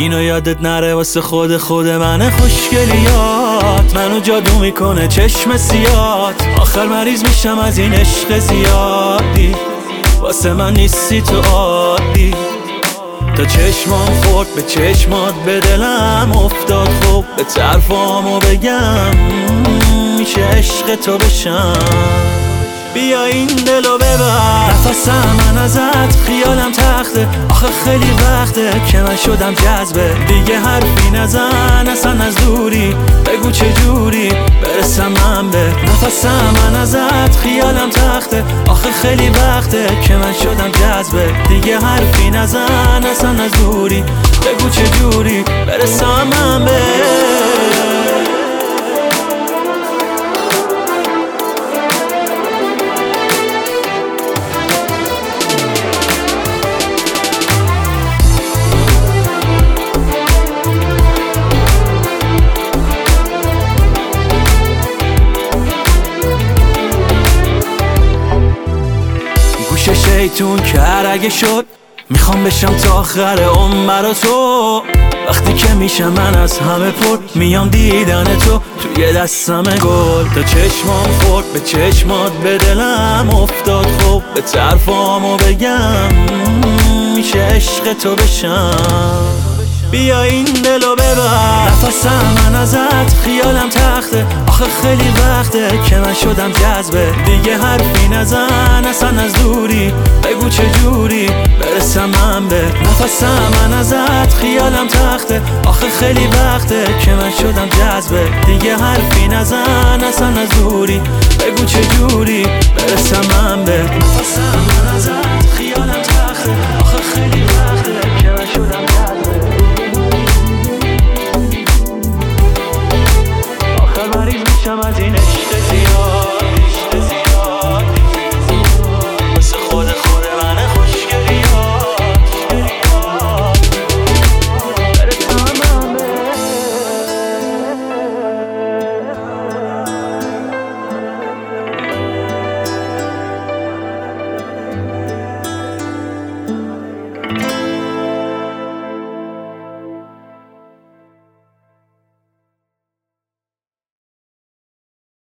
اینو یادت نره واسه خود من خوشگلیات منو جادو میکنه چشم سیات آخر مریض میشم از این عشق زیادی واسه من نیستی تو عادی تا چشمام خورد به چشمات به دلم افتاد خوب به طرفامو بگم میشه عشق تو بشم بیا این دلو ببر نفسم من ازت خیالم تخته آخه خیلی وقته که من شدم جذبه دیگه حرفی نزن اصلا از دوری بگو چه جوری برسم من به نفسم من ازت خیالم تخته آخه خیلی وقته که من شدم جذبه دیگه حرفی نزن اصلا از دوری بگو چه جوری برسم من به شیطون کرد اگه شد میخوام بشم تا آخر عمر تو وقتی که میشم من از همه پر میام دیدن تو توی دستم گل تا چشمام خورد به چشمات به دلم افتاد خوب به طرفامو بگم میشه عشق تو بشم بیا این دلو ببر نفسم من ازت خیالم تخته آخه خیلی وقته که من شدم جذبه دیگه حرفی نزن اصلا از دوری بگو چه جوری برسم من به نفسم من ازت خیالم تخته آخه خیلی وقته که من شدم جذبه دیگه حرفی نزن اصلا از دوری بگو چه جوری برسم من به نفسم من ازت خیالم